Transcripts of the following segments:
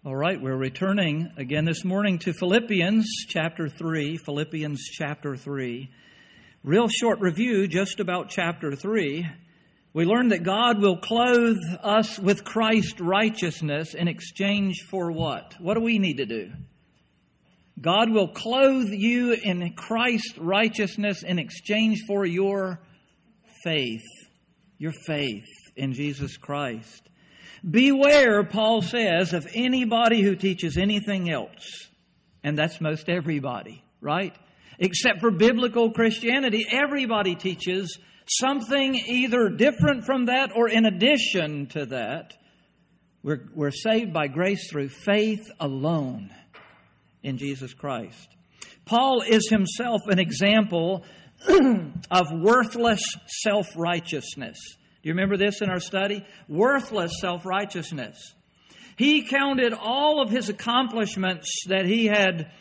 All right, we're returning again this morning to Philippians chapter 3. Philippians chapter 3. Real short review just about chapter 3. We learned that God will clothe us with Christ's righteousness in exchange for what? What do we need to do? God will clothe you in Christ's righteousness in exchange for your faith. Your faith in Jesus Christ. Beware, Paul says, of anybody who teaches anything else. And that's most everybody, right? Except for biblical Christianity, everybody teaches something either different from that or in addition to that. We're saved by grace through faith alone in Jesus Christ. Paul is himself an example of worthless self-righteousness. Do you remember this in our study? Worthless self-righteousness. He counted all of his accomplishments that he had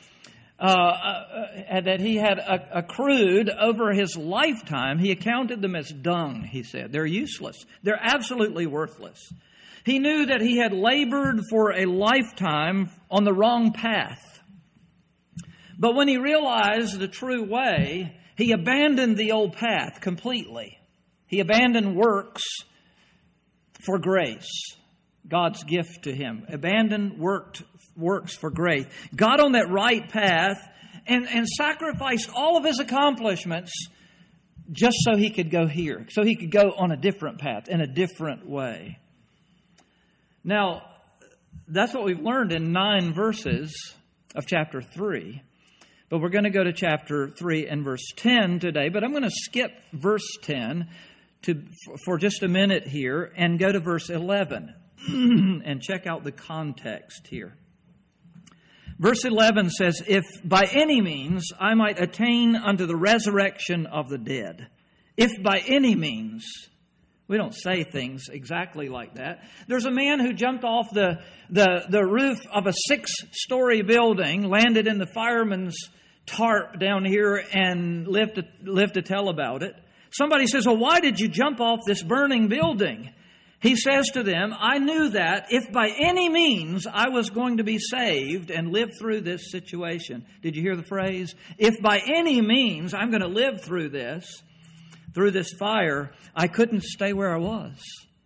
accrued over his lifetime. He accounted them as dung, he said. They're useless. They're absolutely worthless. He knew that he had labored for a lifetime on the wrong path. But when he realized the true way, he abandoned the old path completely. He abandoned works for grace, God's gift to him. Abandoned works for grace. Got on that right path and sacrificed all of his accomplishments just so he could go here, so he could go on a different path, in a different way. Now, that's what we've learned in 9 verses of chapter 3. But we're going to go to chapter 3 and verse 10 today. But I'm going to skip verse 10 for just a minute here and go to verse 11 and check out the context here. Verse 11 says, "If by any means I might attain unto the resurrection of the dead." If by any means. We don't say things exactly like that. There's a man who jumped off the roof of a 6-story building, landed in the fireman's tarp down here, and lived to tell about it. Somebody says, "Well, why did you jump off this burning building?" He says to them, "I knew that if by any means I was going to be saved and live through this situation." Did you hear the phrase? If by any means I'm going to live through this fire, I couldn't stay where I was.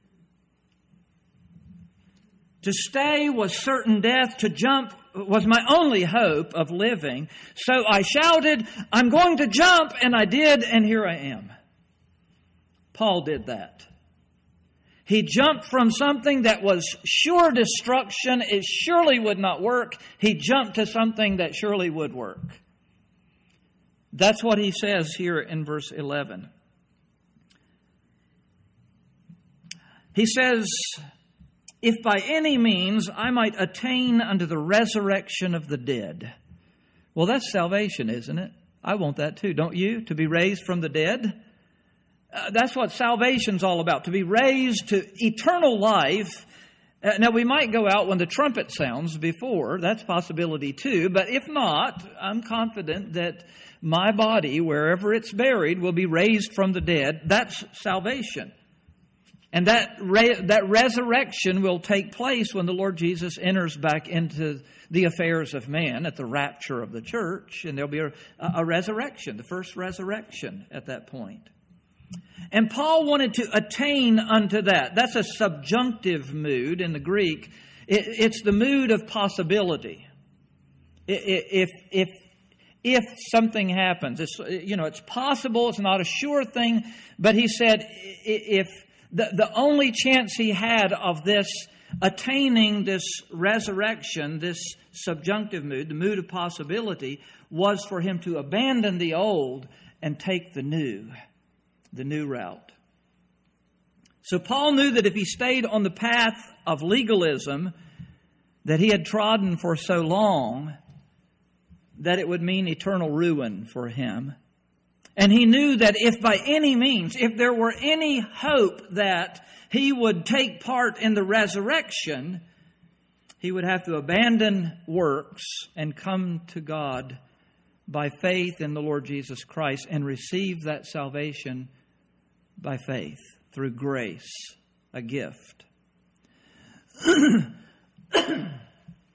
To stay was certain death. To jump was my only hope of living. So I shouted, "I'm going to jump," and I did, and here I am. Paul did that. He jumped from something that was sure destruction. It surely would not work. He jumped to something that surely would work. That's what he says here in verse 11. He says, "If by any means I might attain unto the resurrection of the dead." Well, that's salvation, isn't it? I want that too, don't you? To be raised from the dead. That's what salvation's all about, to be raised to eternal life. Now, we might go out when the trumpet sounds before. That's a possibility too. But if not, I'm confident that my body, wherever it's buried, will be raised from the dead. That's salvation. And that resurrection will take place when the Lord Jesus enters back into the affairs of man at the rapture of the church. And there'll be a resurrection, the first resurrection at that point. And Paul wanted to attain unto that. That's a subjunctive mood in the Greek. It's the mood of possibility. If something happens, it's possible. It's not a sure thing. But he said, if the only chance he had of this attaining this resurrection, this subjunctive mood, the mood of possibility, was for him to abandon the old and take the new route. So Paul knew that if he stayed on the path of legalism that he had trodden for so long, that it would mean eternal ruin for him. And he knew that if by any means, if there were any hope that he would take part in the resurrection, he would have to abandon works and come to God by faith in the Lord Jesus Christ and receive that salvation by faith through grace, a gift.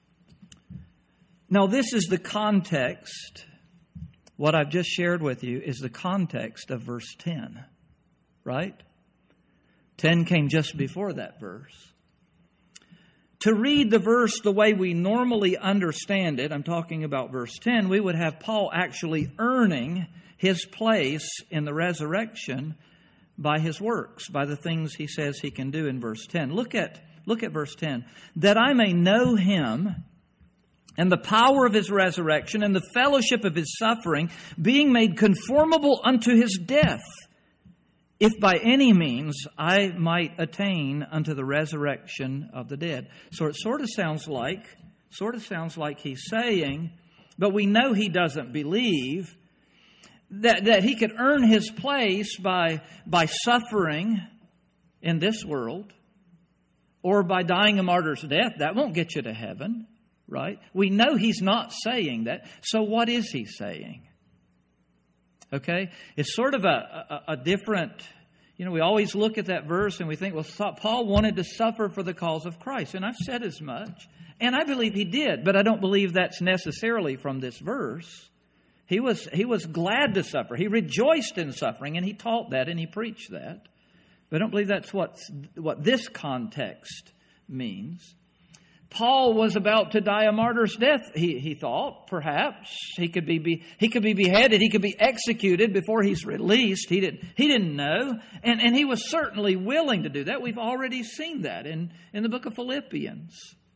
Now, this is the context. What I've just shared with you is the context of verse 10, right? 10 came just before that verse. To read the verse the way we normally understand it, I'm talking about verse 10, we would have Paul actually earning his place in the resurrection by his works, by the things he says he can do in verse 10. Look at verse 10. That I may know Him and the power of His resurrection and the fellowship of His suffering, being made conformable unto His death, if by any means I might attain unto the resurrection of the dead. So it sort of sounds like he's saying, but we know he doesn't believe, that he could earn his place by suffering in this world or by dying a martyr's death. That won't get you to heaven, right? We know he's not saying that. So what is he saying? Okay? It's sort of a different, we always look at that verse and we think, well, Paul wanted to suffer for the cause of Christ. And I've said as much. And I believe he did, but I don't believe that's necessarily from this verse. He was glad to suffer. He rejoiced in suffering, and he taught that and he preached that. But I don't believe that's what this context means. Paul was about to die a martyr's death, he thought, perhaps. He could be beheaded, he could be executed before he's released. He didn't know. And he was certainly willing to do that. We've already seen that in the book of Philippians.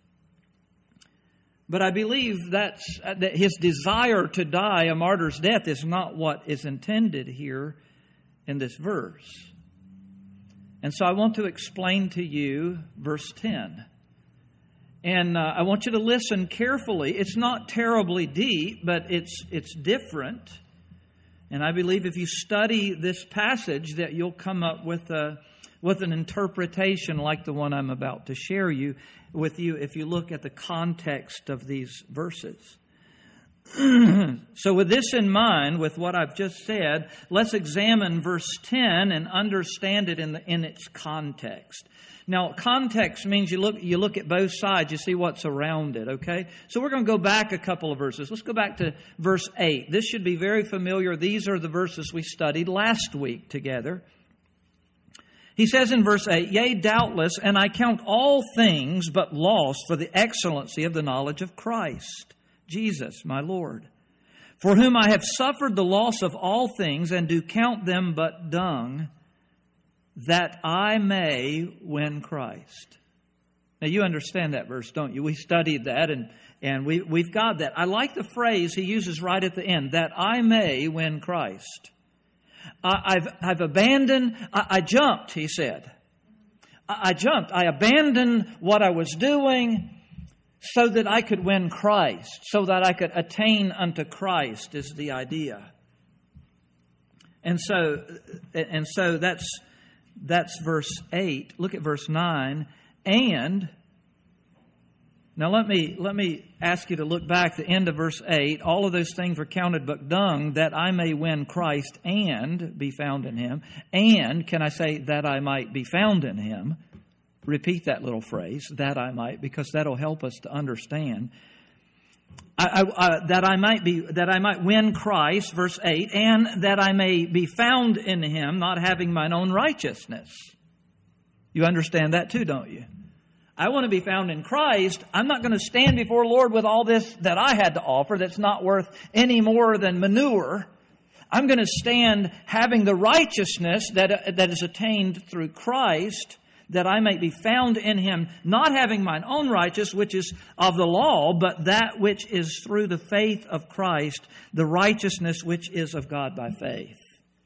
But I believe that his desire to die a martyr's death is not what is intended here in this verse. And so I want to explain to you verse 10. And I want you to listen carefully. It's not terribly deep, but it's different. And I believe if you study this passage that you'll come up with an interpretation like the one I'm about to share with you if you look at the context of these verses. So with this in mind, with what I've just said, let's examine verse 10 and understand it in its context. Now, context means you look at both sides, you see what's around it, okay? So we're going to go back a couple of verses. Let's go back to verse 8. This should be very familiar. These are the verses we studied last week together. He says in verse 8, Yea, doubtless, and I count all things but loss for the excellency of the knowledge of Christ, Jesus, my Lord, for whom I have suffered the loss of all things, and do count them but dung, that I may win Christ. Now you understand that verse, don't you? We studied that and we've got that. I like the phrase he uses right at the end, that I may win Christ. I've abandoned, I jumped, he said. I jumped. I abandoned what I was doing so that I could win Christ, so that I could attain unto Christ is the idea. And so that's verse 8. Look at verse 9. And now let me ask you to look back the end of verse 8. All of those things were counted but dung, that I may win Christ and be found in Him. And, can I say, that I might be found in Him? Repeat that little phrase, that I might, because that'll help us to understand. That I might win Christ, verse 8, and that I may be found in Him, not having mine own righteousness. You understand that too, don't you? I want to be found in Christ. I'm not going to stand before the Lord with all this that I had to offer that's not worth any more than manure. I'm going to stand having the righteousness that is attained through Christ, that I may be found in Him, not having mine own righteousness, which is of the law, but that which is through the faith of Christ, the righteousness which is of God by faith.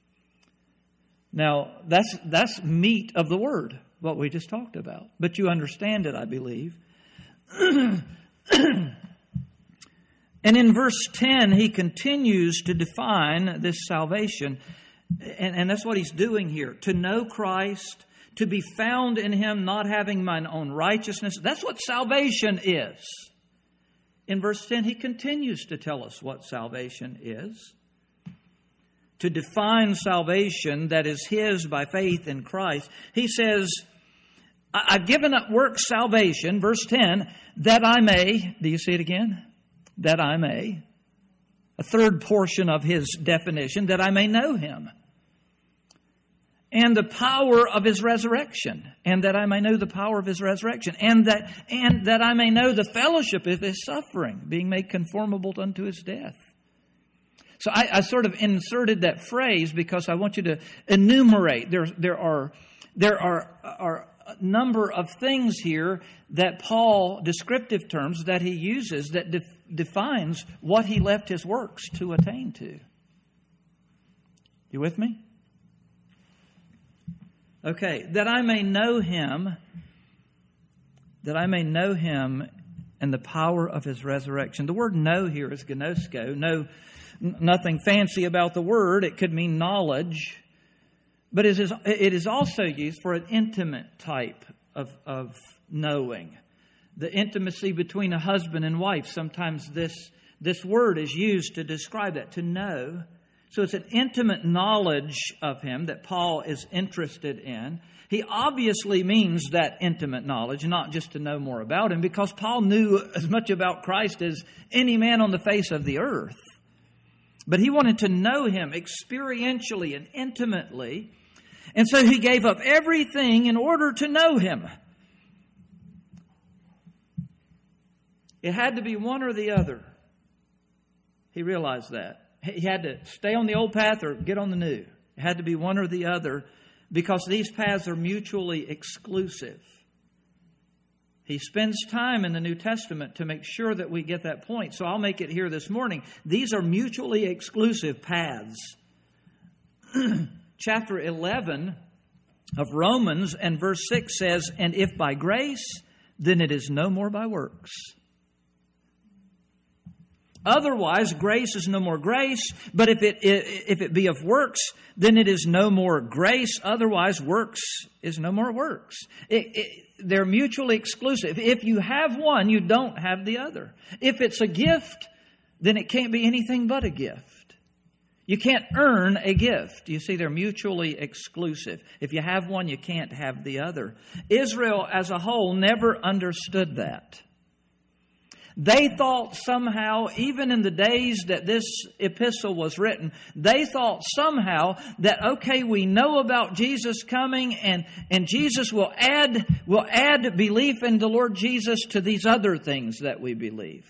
Now, that's meat of the word, what we just talked about. But you understand it, I believe. And in verse 10, he continues to define this salvation. And that's what he's doing here. To know Christ, to be found in Him, not having mine own righteousness. That's what salvation is. In verse 10, he continues to tell us what salvation is. To define salvation that is his by faith in Christ, he says, I've given up works salvation, verse 10, that I may, do you see it again? that I may. A third portion of his definition, that I may know him. And the power of his resurrection. And that I may know the power of his resurrection. And that I may know the fellowship of his suffering, being made conformable unto his death. So I sort of inserted that phrase because I want you to enumerate. There are a number of things here that Paul, descriptive terms that he uses that defines what he left his works to attain to. You with me? Okay, that I may know him and the power of his resurrection. The word know here is gnosko. No, nothing fancy about the word. It could mean knowledge. But it is also used for an intimate type of knowing. The intimacy between a husband and wife. Sometimes this word is used to describe that, to know. So it's an intimate knowledge of him that Paul is interested in. He obviously means that intimate knowledge, not just to know more about him, because Paul knew as much about Christ as any man on the face of the earth. But he wanted to know him experientially and intimately. And so he gave up everything in order to know him. It had to be one or the other. He realized that. He had to stay on the old path or get on the new. It had to be one or the other because these paths are mutually exclusive. He spends time in the New Testament to make sure that we get that point. So I'll make it here this morning. These are mutually exclusive paths. Chapter 11 of Romans and verse 6 says, "And if by grace, then it is no more by works." Otherwise, grace is no more grace, but if it be of works, then it is no more grace. Otherwise, works is no more works. They're mutually exclusive. If you have one, you don't have the other. If it's a gift, then it can't be anything but a gift. You can't earn a gift. You see, they're mutually exclusive. If you have one, you can't have the other. Israel as a whole never understood that. They thought somehow, even in the days that this epistle was written, they thought somehow that, okay, we know about Jesus coming and Jesus will add belief in the Lord Jesus to these other things that we believe.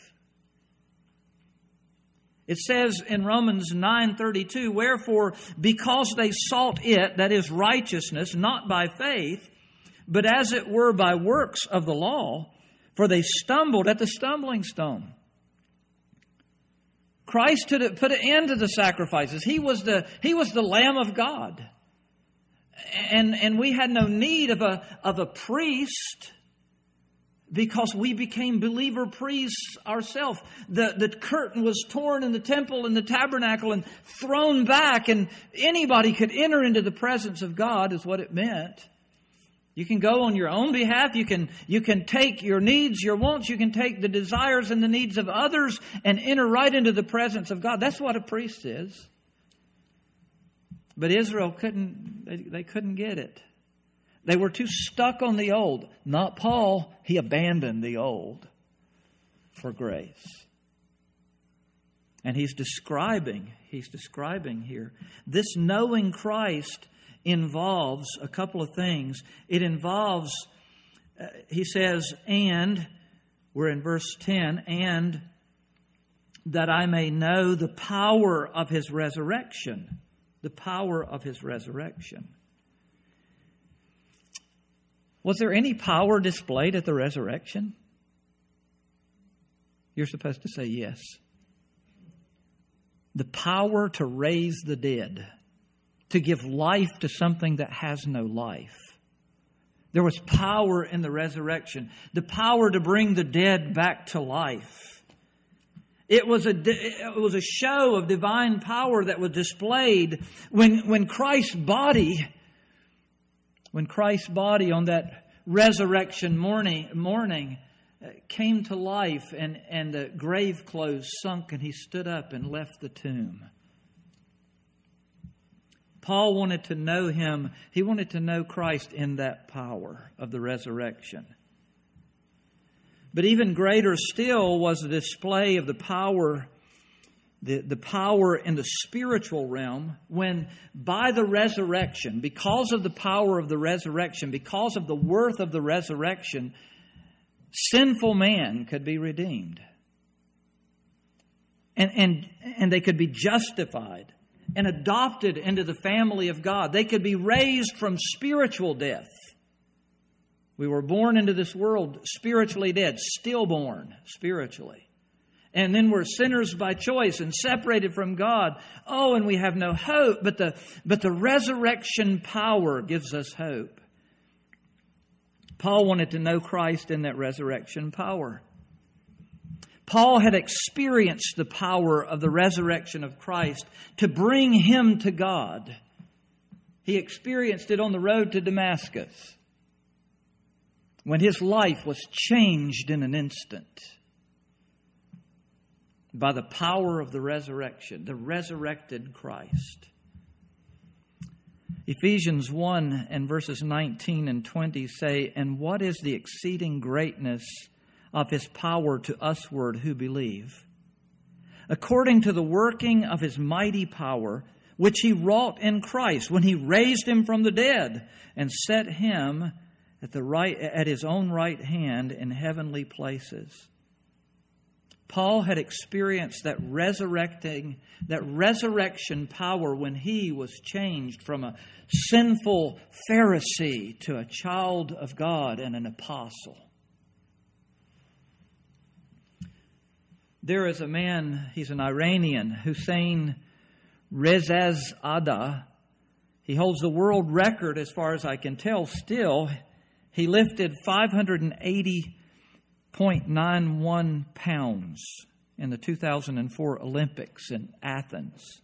It says in Romans 9:32, "Wherefore, because they sought it," that is righteousness, "not by faith, but as it were by works of the law, for they stumbled at the stumbling stone." Christ put an end to the sacrifices. He was the Lamb of God. And we had no need of a priest because we became believer priests ourselves. The curtain was torn in the temple and the tabernacle and thrown back, and anybody could enter into the presence of God is what it meant. You can go on your own behalf. You can take your needs, your wants. You can take the desires and the needs of others and enter right into the presence of God. That's what a priest is. But Israel they couldn't get it. They were too stuck on the old. Not Paul. He abandoned the old for grace. And he's describing here this knowing Christ involves a couple of things. It involves, he says, and, we're in verse 10, and that I may know the power of his resurrection. The power of his resurrection. Was there any power displayed at the resurrection? You're supposed to say yes. The power to raise the dead. To give life to something that has no life. There was power in the resurrection. The power to bring the dead back to life. It was a show of divine power that was displayed when Christ's body on that resurrection morning came to life and the grave clothes sunk and he stood up and left the tomb. Paul wanted to know him. He wanted to know Christ in that power of the resurrection. But even greater still was the display of the power in the spiritual realm when by the resurrection, because of the power of the resurrection, because of the worth of the resurrection, sinful man could be redeemed. And they could be justified and adopted into the family of God. They could be raised from spiritual death. We were born into this world spiritually dead, stillborn spiritually. And then we're sinners by choice and separated from God. Oh, and we have no hope. But the resurrection power gives us hope. Paul wanted to know Christ in that resurrection power. Paul had experienced the power of the resurrection of Christ to bring him to God. He experienced it on the road to Damascus, when his life was changed in an instant by the power of the resurrection, the resurrected Christ. Ephesians 1 and verses 19 and 20 say, "And what is the exceeding greatness of His power to usward who believe? According to the working of His mighty power, which He wrought in Christ, when He raised Him from the dead and set Him at His own right hand in heavenly places." Paul had experienced that resurrection power when he was changed from a sinful Pharisee to a child of God and an apostle. There is a man, he's an Iranian, Hussein Rezazadeh. He holds the world record as far as I can tell still. He lifted 580.91 pounds in the 2004 Olympics in Athens.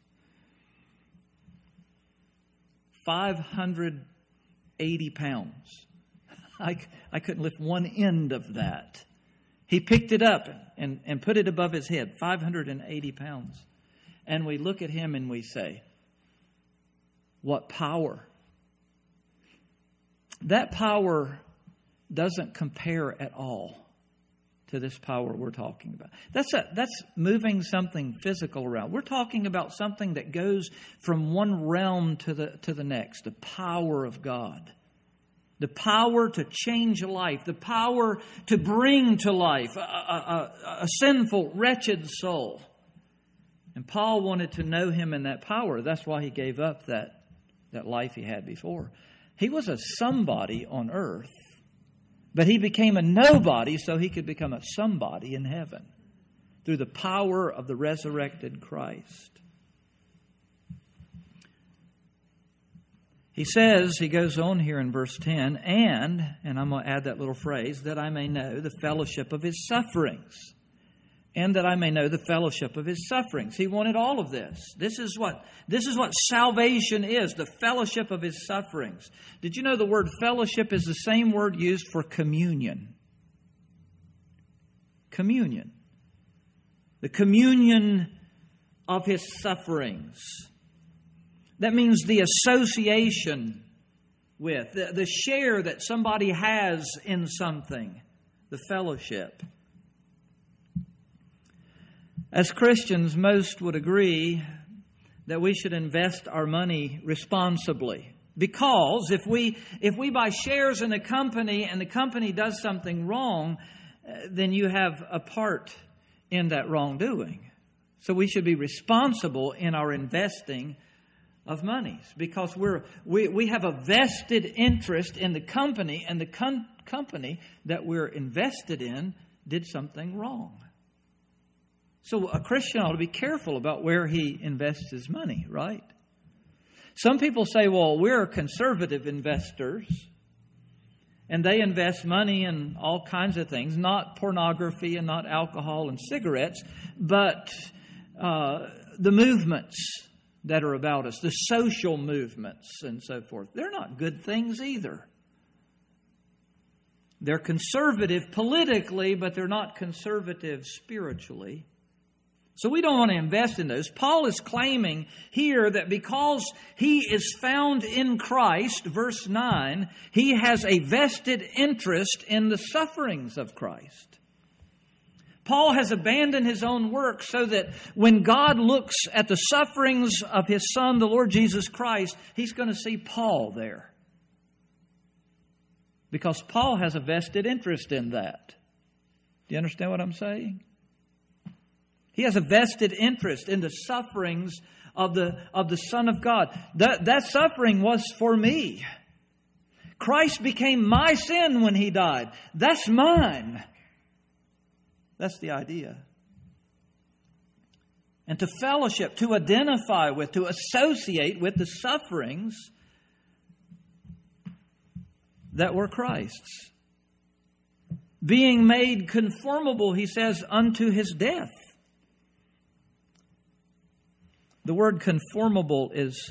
580 pounds. I couldn't lift one end of that. He picked it up and put it above his head, 580 pounds. And we look at him and we say, what power! That power doesn't compare at all to this power we're talking about. That's moving something physical around. We're talking about something that goes from one realm to the next. The power of God. The power to change a life. The power to bring to life a sinful, wretched soul. And Paul wanted to know Him in that power. That's why he gave up that life he had before. He was a somebody on earth, but he became a nobody so he could become a somebody in heaven through the power of the resurrected Christ. He says, he goes on here in verse 10, and I'm going to add that little phrase, that I may know the fellowship of His sufferings. And that I may know the fellowship of His sufferings. He wanted all of this. This is what salvation is, the fellowship of His sufferings. Did you know the word fellowship is the same word used for communion? Communion. The communion of His sufferings. That means the association with, the share that somebody has in something, the fellowship. As Christians, most would agree that we should invest our money responsibly. Because if we buy shares in a company and the company does something wrong, then you have a part in that wrongdoing. So we should be responsible in our investing of monies, because we have a vested interest in the company, and the company that we're invested in did something wrong. So a Christian ought to be careful about where he invests his money, right? Some people say, well, we're conservative investors, and they invest money in all kinds of things, not pornography and not alcohol and cigarettes, but the movements that are about us, the social movements and so forth. They're not good things either. They're conservative politically, but they're not conservative spiritually. So we don't want to invest in those. Paul is claiming here that because he is found in Christ, verse 9, he has a vested interest in the sufferings of Christ. Paul has abandoned his own work so that when God looks at the sufferings of His Son, the Lord Jesus Christ, He's going to see Paul there. Because Paul has a vested interest in that. Do you understand what I'm saying? He has a vested interest in the sufferings of the Son of God. That suffering was for me. Christ became my sin when He died. That's mine. That's the idea. And to fellowship, to identify with, to associate with the sufferings that were Christ's. Being made conformable, he says, unto His death. The word conformable is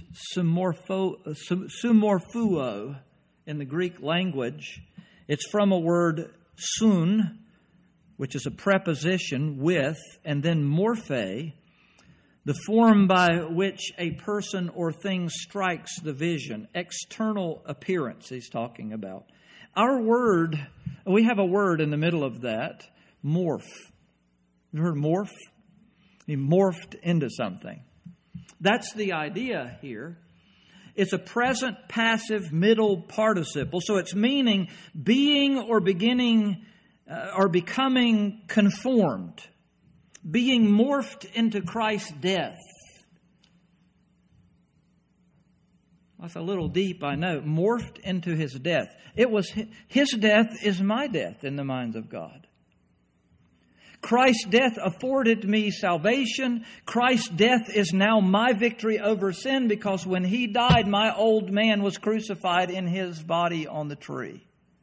sumorphuo in the Greek language. It's from a word sun, which is a preposition with, and then morphe, the form by which a person or thing strikes the vision. External appearance he's talking about. Our word, we have a word in the middle of that, morph. You heard morph? He morphed into something. That's the idea here. It's a present passive middle participle, so it's meaning being or beginning or becoming conformed, being morphed into Christ's death. That's a little deep, I know. Morphed into His death. It was His death is my death in the minds of God. Christ's death afforded me salvation. Christ's death is now my victory over sin, because when He died, my old man was crucified in His body on the tree.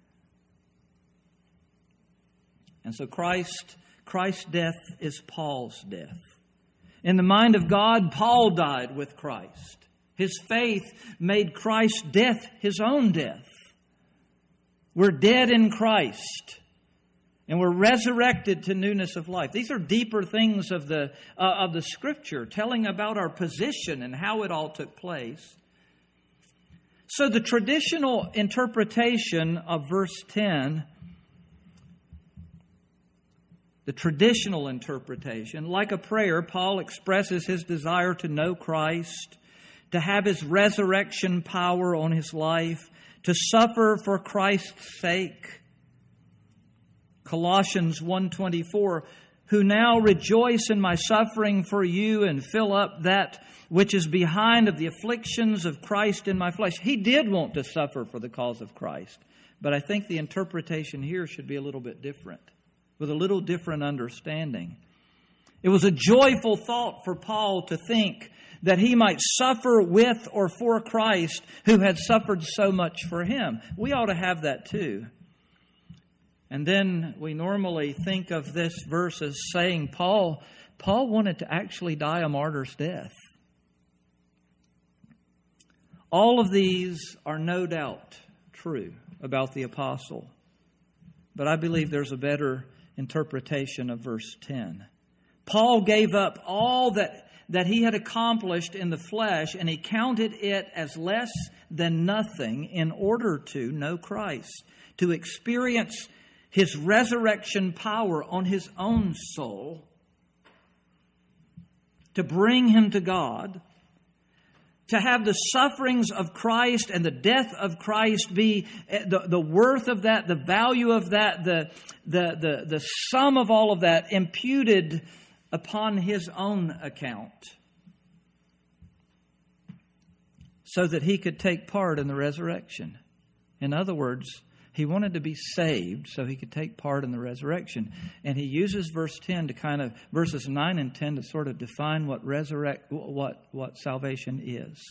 And so Christ's death is Paul's death. In the mind of God, Paul died with Christ. His faith made Christ's death his own death. We're dead in Christ. And we're resurrected to newness of life. These are deeper things of the Scripture, telling about our position and how it all took place. So the traditional interpretation of verse 10, the traditional interpretation, like a prayer, Paul expresses his desire to know Christ, to have His resurrection power on his life, to suffer for Christ's sake. Colossians 1:24, who now rejoice in my suffering for you and fill up that which is behind of the afflictions of Christ in my flesh. He did want to suffer for the cause of Christ. But I think the interpretation here should be a little bit different, with a little different understanding. It was a joyful thought for Paul to think that he might suffer with or for Christ, who had suffered so much for him. We ought to have that too. And then we normally think of this verse as saying Paul wanted to actually die a martyr's death. All of these are no doubt true about the apostle. But I believe there's a better interpretation of verse 10. Paul gave up all that he had accomplished in the flesh, and he counted it as less than nothing in order to know Christ, to experience His resurrection power on his own soul, to bring him to God, to have the sufferings of Christ and the death of Christ be the worth of that, the value of that, the sum of all of that imputed upon his own account, so that he could take part in the resurrection. In other words, he wanted to be saved so he could take part in the resurrection. And he uses verse 10 to verses 9 and 10 to sort of define what salvation is.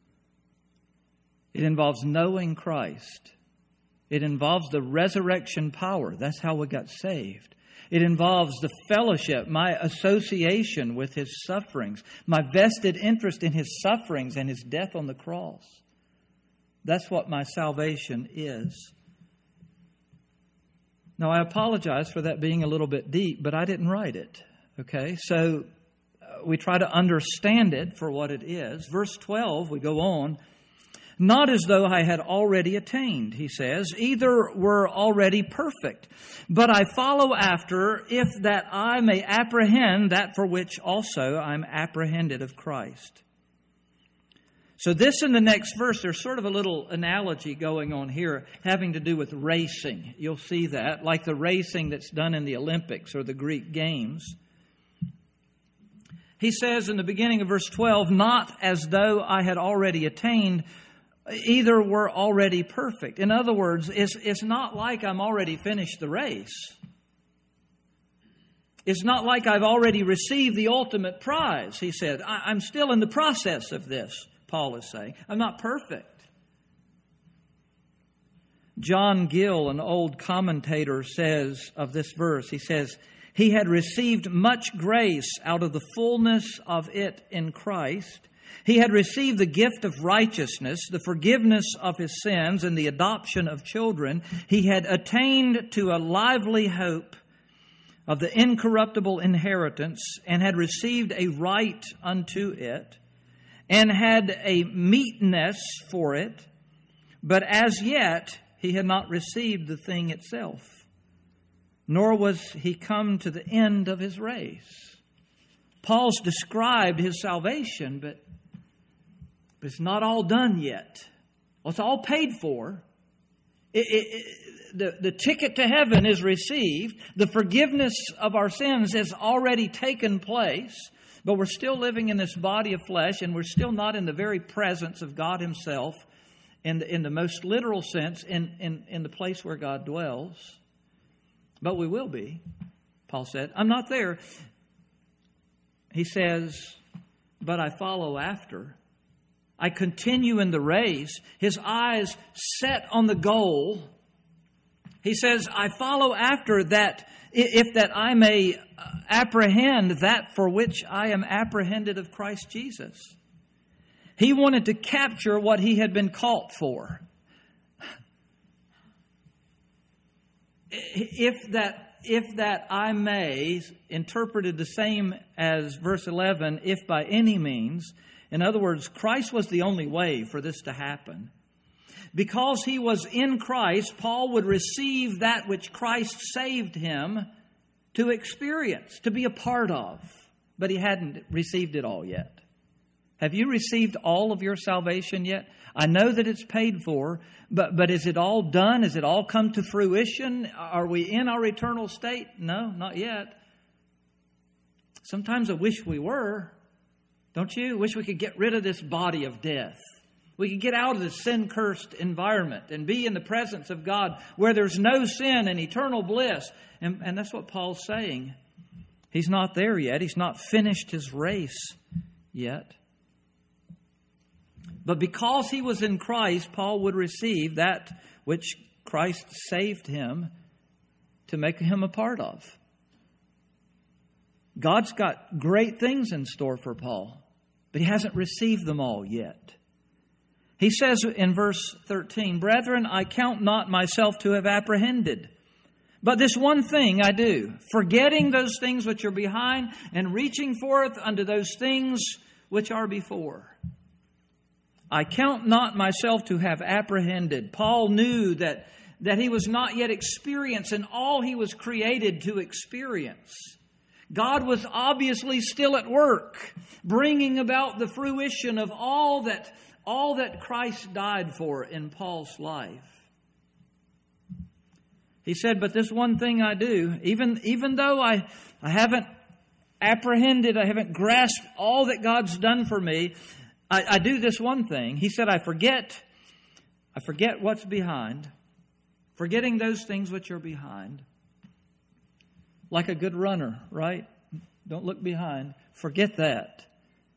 It involves knowing Christ. It involves the resurrection power. That's how we got saved. It involves the fellowship, my association with His sufferings, my vested interest in His sufferings and His death on the cross. That's what my salvation is. Now, I apologize for that being a little bit deep, but I didn't write it. Okay, so we try to understand it for what it is. Verse 12, we go on. Not as though I had already attained, he says, either were already perfect. But I follow after, if that I may apprehend that for which also I'm apprehended of Christ. So this in the next verse, there's sort of a little analogy going on here having to do with racing. You'll see that, like the racing that's done in the Olympics or the Greek games. He says in the beginning of verse 12, not as though I had already attained, either were already perfect. In other words, it's not like I'm already finished the race. It's not like I've already received the ultimate prize, he said. I'm still in the process of this, Paul is saying. I'm not perfect. John Gill, an old commentator, says of this verse, he says, he had received much grace out of the fullness of it in Christ. He had received the gift of righteousness, the forgiveness of his sins, and the adoption of children. He had attained to a lively hope of the incorruptible inheritance, and had received a right unto it, and had a meetness for it, but as yet he had not received the thing itself, nor was he come to the end of his race. Paul's described his salvation, but it's not all done yet. Well, it's all paid for. The ticket to heaven is received. The forgiveness of our sins has already taken place. But we're still living in this body of flesh, and we're still not in the very presence of God Himself in the most literal sense, in the place where God dwells. But we will be, Paul said. I'm not there. He says, but I follow after. I continue in the race. His eyes set on the goal. He says, I follow after that, if that I may apprehend that for which I am apprehended of Christ Jesus. He wanted to capture what he had been caught for. If that I may, interpreted the same as verse 11, if by any means. In other words, Christ was the only way for this to happen. Because he was in Christ, Paul would receive that which Christ saved him to experience, to be a part of. But he hadn't received it all yet. Have you received all of your salvation yet? I know that it's paid for, but is it all done? Has it all come to fruition? Are we in our eternal state? No, not yet. Sometimes I wish we were. Don't you? Wish we could get rid of this body of death. We could get out of this sin-cursed environment and be in the presence of God where there's no sin and eternal bliss. And that's what Paul's saying. He's not there yet. He's not finished his race yet. But because he was in Christ, Paul would receive that which Christ saved him to make him a part of. God's got great things in store for Paul, but he hasn't received them all yet. He says in verse 13, Brethren, I count not myself to have apprehended, but this one thing I do, forgetting those things which are behind and reaching forth unto those things which are before. I count not myself to have apprehended. Paul knew that he was not yet experiencing all he was created to experience. God was obviously still at work, bringing about the fruition of all that Christ died for in Paul's life. He said, but this one thing I do, even though I haven't apprehended, I haven't grasped all that God's done for me, I do this one thing. He said, I forget what's behind, forgetting those things which are behind. Like a good runner, right? Don't look behind. Forget that.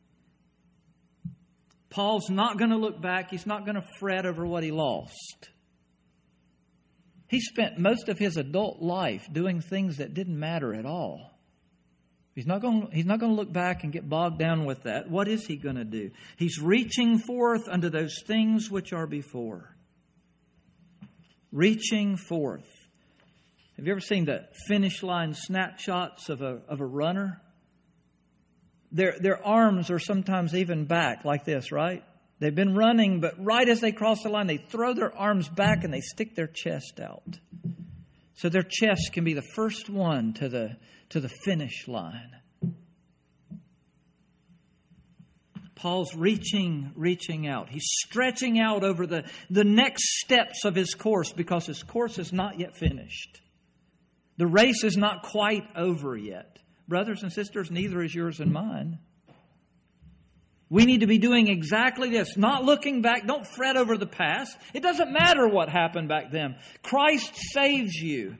Paul's not going to look back. He's not going to fret over what he lost. He spent most of his adult life doing things that didn't matter at all. He's not going to look back and get bogged down with that. What is he going to do? He's reaching forth unto those things which are before. Reaching forth. Have you ever seen the finish line snapshots of a runner? Their arms are sometimes even back like this, right? They've been running, but right as they cross the line, they throw their arms back and they stick their chest out. So their chest can be the first one to the finish line. Paul's reaching out. He's stretching out over the next steps of his course because his course is not yet finished. The race is not quite over yet. Brothers and sisters, neither is yours and mine. We need to be doing exactly this, not looking back. Don't fret over the past. It doesn't matter what happened back then. Christ saved you.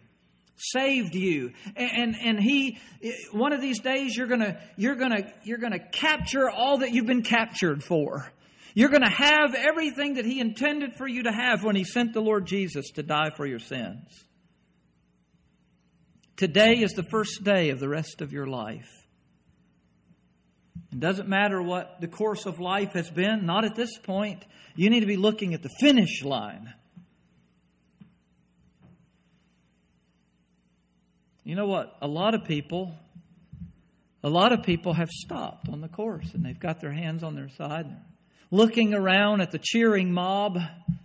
And He, one of these days, you're gonna capture all that you've been captured for. You're gonna have everything that He intended for you to have when He sent the Lord Jesus to die for your sins. Today is the first day of the rest of your life. It doesn't matter what the course of life has been. Not at this point. You need to be looking at the finish line. You know what? A lot of people have stopped on the course and they've got their hands on their side, looking around at the cheering mob.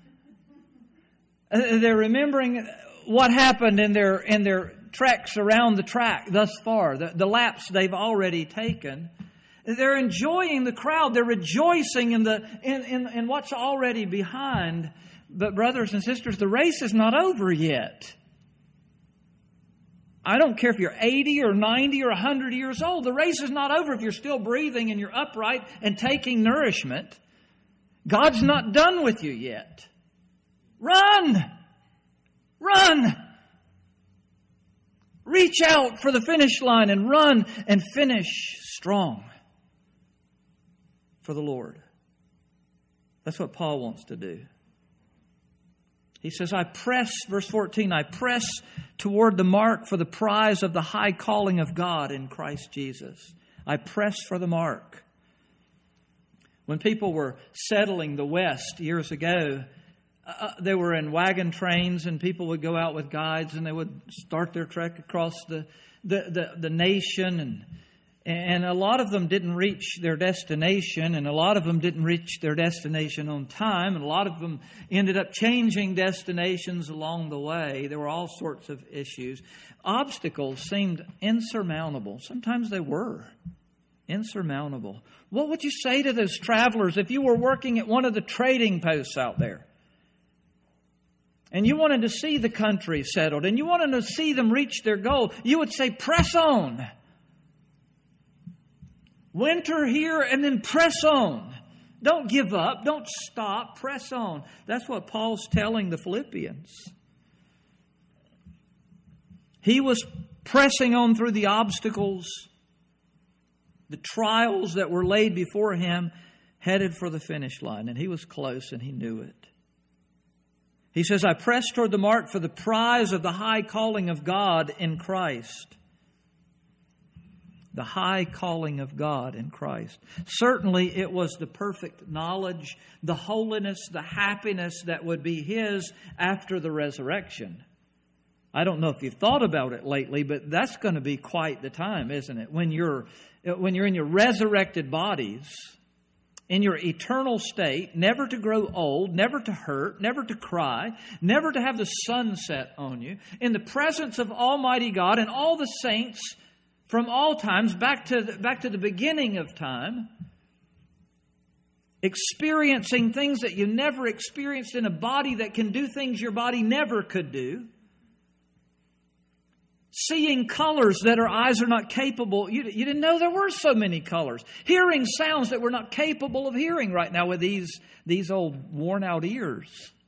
They're remembering what happened in their treks around the track thus far, the laps they've already taken. They're enjoying the crowd. They're rejoicing in what's already behind. But brothers and sisters, the race is not over yet. I don't care if you're 80 or 90 or 100 years old. The race is not over if you're still breathing and you're upright and taking nourishment. God's not done with you yet. Run! Run! Reach out for the finish line and run and finish strong for the Lord. That's what Paul wants to do. He says, verse 14, I press toward the mark for the prize of the high calling of God in Christ Jesus. I press for the mark. When people were settling the West years ago, they were in wagon trains and people would go out with guides and they would start their trek across the nation and a lot of them didn't reach their destination, and a lot of them didn't reach their destination on time, and a lot of them ended up changing destinations along the way. There were all sorts of issues. Obstacles seemed insurmountable. Sometimes they were insurmountable. What would you say to those travelers if you were working at one of the trading posts out there? And you wanted to see the country settled, and you wanted to see them reach their goal. You would say, press on. Winter here and then press on. Don't give up. Don't stop. Press on. That's what Paul's telling the Philippians. He was pressing on through the obstacles, the trials that were laid before him, headed for the finish line. And he was close and he knew it. He says, I press toward the mark for the prize of the high calling of God in Christ. The high calling of God in Christ. Certainly it was the perfect knowledge, the holiness, the happiness that would be his after the resurrection. I don't know if you've thought about it lately, but that's going to be quite the time, isn't it? When you're in your resurrected bodies, in your eternal state, never to grow old, never to hurt, never to cry, never to have the sun set on you, in the presence of Almighty God and all the saints from all times, back to the beginning of time, experiencing things that you never experienced in a body that can do things your body never could do, seeing colors that our eyes are not capable. You didn't know there were so many colors. Hearing sounds that we're not capable of hearing right now with these old worn out ears.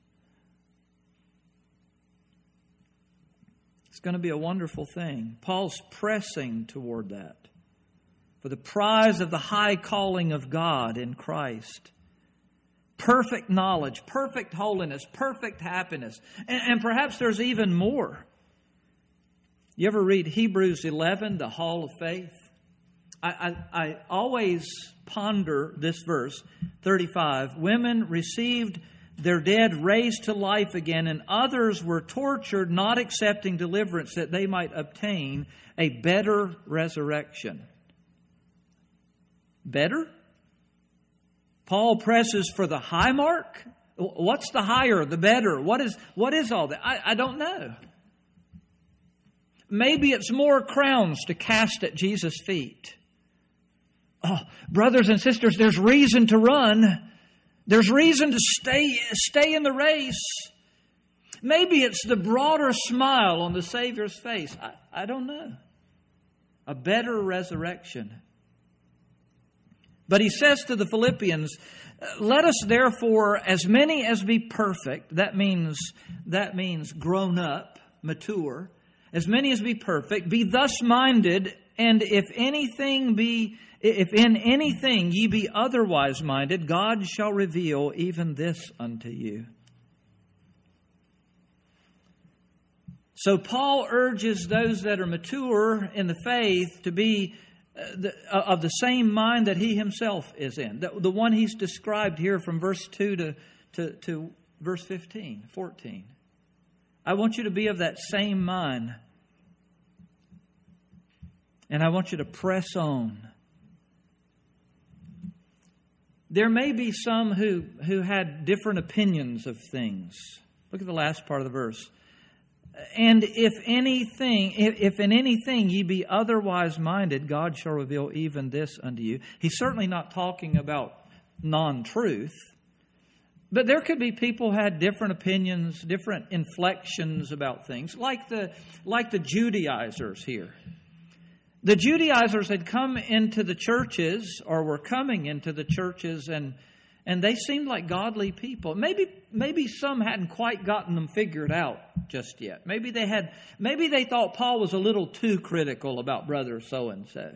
It's going to be a wonderful thing. Paul's pressing toward that. For the prize of the high calling of God in Christ. Perfect knowledge, perfect holiness, perfect happiness. And perhaps there's even more. You ever read Hebrews 11, the Hall of Faith? I always ponder this verse, 35. Women received their dead raised to life again, and others were tortured, not accepting deliverance, that they might obtain a better resurrection. Better? Paul presses for the high mark. What's the higher, the better? What is all that? I don't know. Maybe it's more crowns to cast at Jesus' feet. Oh, brothers and sisters, there's reason to run. There's reason to stay in the race. Maybe it's the broader smile on the Savior's face. I don't know. A better resurrection. But he says to the Philippians, let us therefore, as many as be perfect, that means grown up, mature, as many as be perfect, be thus minded, and if in anything ye be otherwise minded, God shall reveal even this unto you. So Paul urges those that are mature in the faith to be of the same mind that he himself is in. The one he's described here from verse 2 to verse 14. I want you to be of that same mind. And I want you to press on. There may be some who had different opinions of things. Look at the last part of the verse. And if in anything ye be otherwise minded, God shall reveal even this unto you. He's certainly not talking about non-truth. But there could be people who had different opinions, different inflections about things, like the Judaizers here. The Judaizers had come into the churches, or were coming into the churches, and they seemed like godly people. Maybe some hadn't quite gotten them figured out just yet. Maybe they thought Paul was a little too critical about brother so-and-so.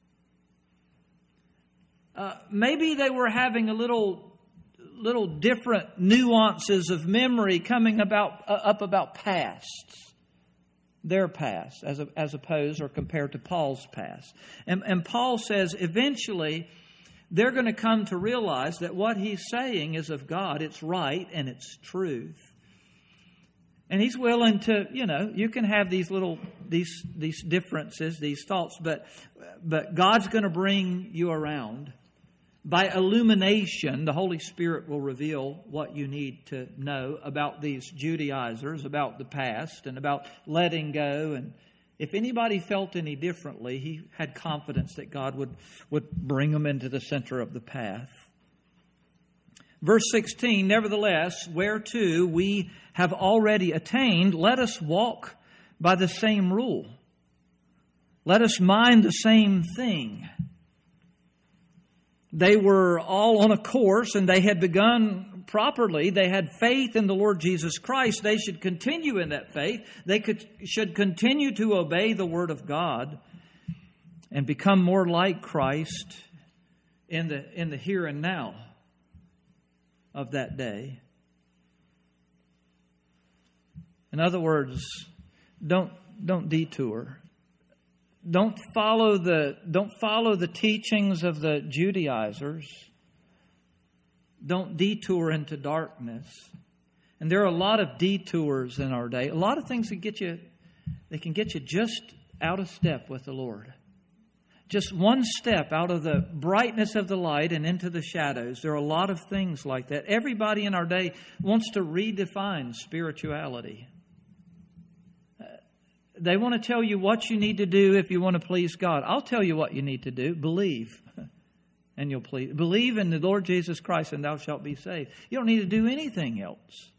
Maybe they were having a little different nuances of memory coming up about pasts. Their past, as opposed or compared to Paul's past. And Paul says eventually they're going to come to realize that what he's saying is of God. It's right and it's truth. And he's willing to, you can have these differences, these thoughts, but God's going to bring you around. By illumination, the Holy Spirit will reveal what you need to know about these Judaizers, about the past, and about letting go. And if anybody felt any differently, he had confidence that God would bring them into the center of the path. Verse 16, nevertheless, whereto we have already attained, let us walk by the same rule. Let us mind the same thing. They were all on a course, and they had begun properly. They had faith in the Lord Jesus Christ. They should continue in that faith. They should continue to obey the Word of God and become more like Christ in the here and now of that day. In other words, don't detour. Don't follow the teachings of the Judaizers. Don't detour into darkness. And there are a lot of detours in our day. A lot of things that can get you just out of step with the Lord. Just one step out of the brightness of the light and into the shadows. There are a lot of things like that. Everybody in our day wants to redefine spirituality. They want to tell you what you need to do if you want to please God. I'll tell you what you need to do. Believe, and you'll please. Believe in the Lord Jesus Christ, and thou shalt be saved. You don't need to do anything else.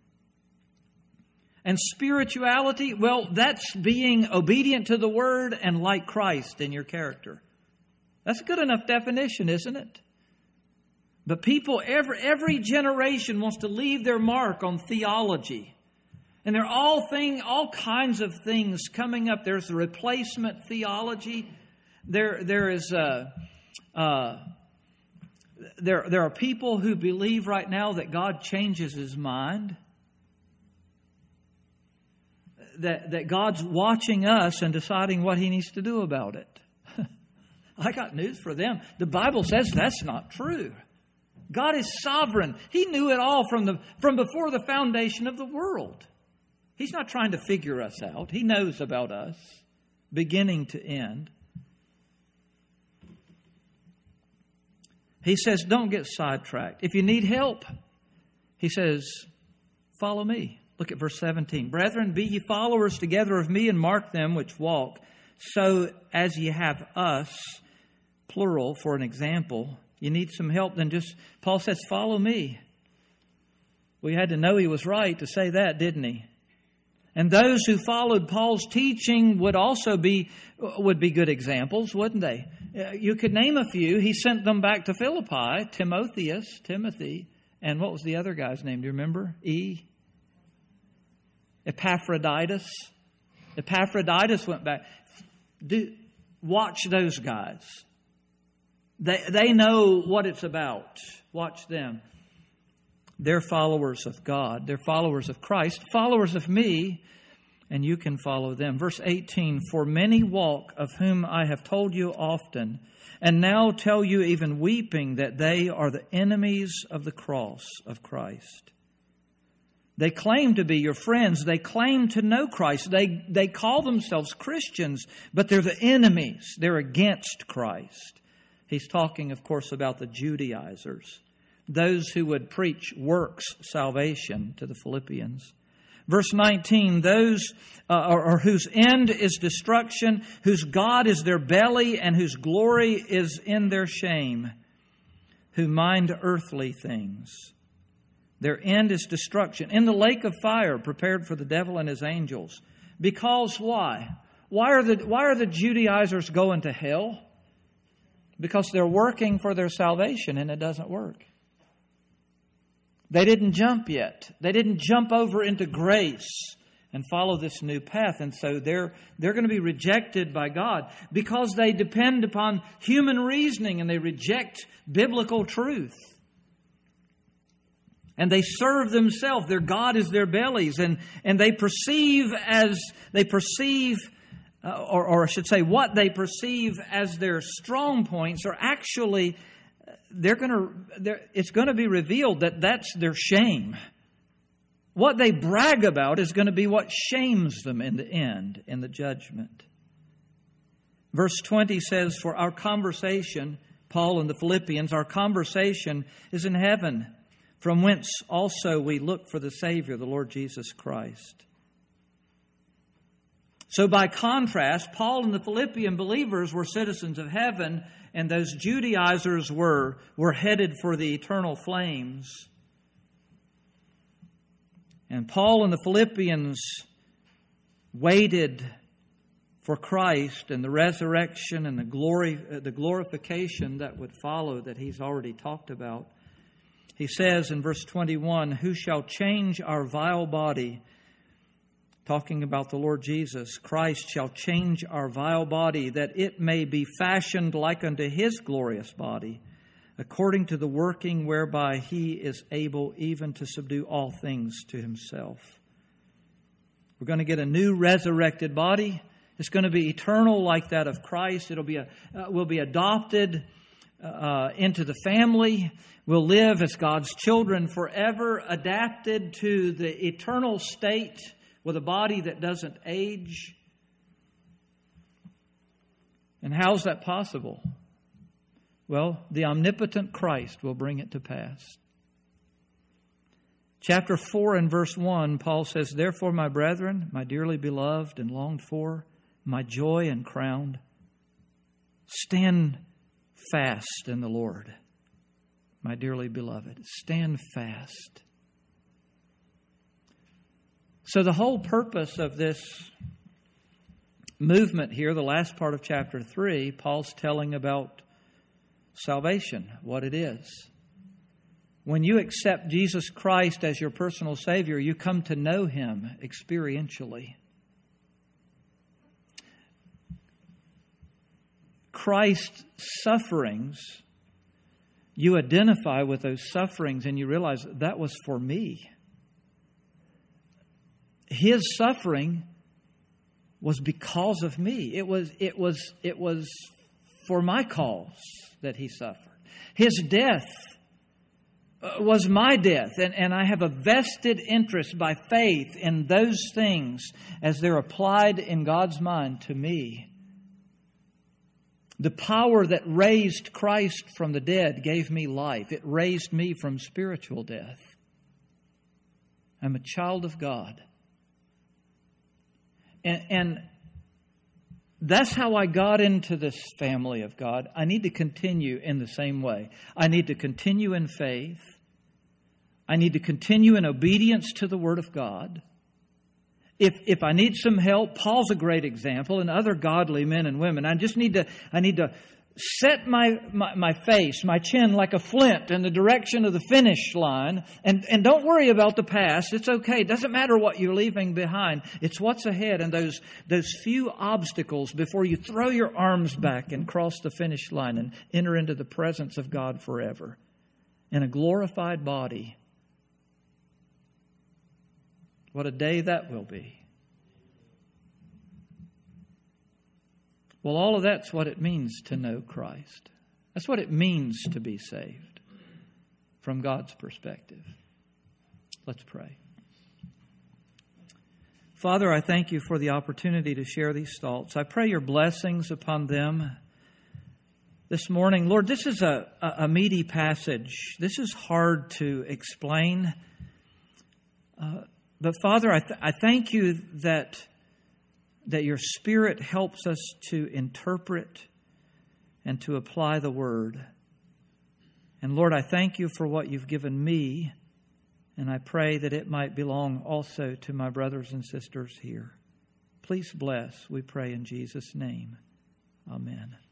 And spirituality, well, that's being obedient to the Word and like Christ in your character. That's a good enough definition, isn't it? But people, every generation wants to leave their mark on theology. And there are all kinds of things coming up. There's the replacement theology. There are people who believe right now that God changes His mind. That God's watching us and deciding what He needs to do about it. I got news for them. The Bible says that's not true. God is sovereign. He knew it all from before the foundation of the world. He's not trying to figure us out. He knows about us, beginning to end. He says, don't get sidetracked. If you need help, he says, follow me. Look at verse 17. Brethren, be ye followers together of me, and mark them which walk, so as ye have us, plural, for an example. You need some help, then Paul says, follow me. We had to know he was right to say that, didn't he? And those who followed Paul's teaching would be good examples, wouldn't they? You could name a few. He sent them back to Philippi, Timothy, and what was the other guy's name? Do you remember? Epaphroditus. Epaphroditus went back. Watch those guys. They know what it's about. Watch them. They're followers of God. They're followers of Christ, followers of me, and you can follow them. Verse 18, for many walk, of whom I have told you often, and now tell you even weeping, that they are the enemies of the cross of Christ. They claim to be your friends. They claim to know Christ. They call themselves Christians, but they're the enemies. They're against Christ. He's talking, of course, about the Judaizers, those who would preach works salvation to the Philippians. Verse 19, those whose end is destruction, whose God is their belly, and whose glory is in their shame, who mind earthly things. Their end is destruction, in the lake of fire prepared for the devil and his angels. Because why? Why are the Judaizers going to hell? Because they're working for their salvation and it doesn't work. They didn't jump yet. They didn't jump over into grace and follow this new path. And so they're going to be rejected by God because they depend upon human reasoning and they reject biblical truth. And they serve themselves. Their God is their bellies. And they perceive, or I should say, what they perceive as their strong points are actually, it's going to be revealed that that's their shame. What they brag about is going to be what shames them in the end, in the judgment. Verse 20 says, for our conversation, Paul and the Philippians, our conversation is in heaven, from whence also we look for the Savior, the Lord Jesus Christ. So by contrast, Paul and the Philippian believers were citizens of heaven, and those Judaizers were headed for the eternal flames. And Paul and the Philippians waited for Christ and the resurrection and the glorification that would follow that he's already talked about. He says in verse 21, who shall change our vile body? Talking about the Lord Jesus, Christ shall change our vile body, that it may be fashioned like unto His glorious body, according to the working whereby He is able even to subdue all things to Himself. We're going to get a new resurrected body. It's going to be eternal like that of Christ. We'll be adopted into the family. We'll live as God's children forever, adapted to the eternal state with a body that doesn't age. And how's that possible? Well, the omnipotent Christ will bring it to pass. Chapter 4 and verse 1, Paul says, therefore, my brethren, my dearly beloved and longed for, my joy and crown, stand fast in the Lord. My dearly beloved, stand fast. So the whole purpose of this movement here, the last part of chapter 3, Paul's telling about salvation, what it is. When you accept Jesus Christ as your personal Savior, you come to know Him experientially. Christ's sufferings, you identify with those sufferings and you realize that was for me. His suffering was because of me. It was for my cause that He suffered. His death was my death. And I have a vested interest by faith in those things as they're applied in God's mind to me. The power that raised Christ from the dead gave me life. It raised me from spiritual death. I'm a child of God. And that's how I got into this family of God. I need to continue in the same way. I need to continue in faith. I need to continue in obedience to the Word of God. If I need some help, Paul's a great example, and other godly men and women. I need to set my face, my chin like a flint in the direction of the finish line, and don't worry about the past. It's okay. It doesn't matter what you're leaving behind. It's what's ahead and those few obstacles before you throw your arms back and cross the finish line and enter into the presence of God forever in a glorified body. What a day that will be. Well, all of that's what it means to know Christ. That's what it means to be saved from God's perspective. Let's pray. Father, I thank you for the opportunity to share these thoughts. I pray your blessings upon them this morning. Lord, this is a meaty passage. This is hard to explain. But Father, I thank you that your Spirit helps us to interpret and to apply the Word. And Lord, I thank you for what you've given me, and I pray that it might belong also to my brothers and sisters here. Please bless, we pray in Jesus' name. Amen.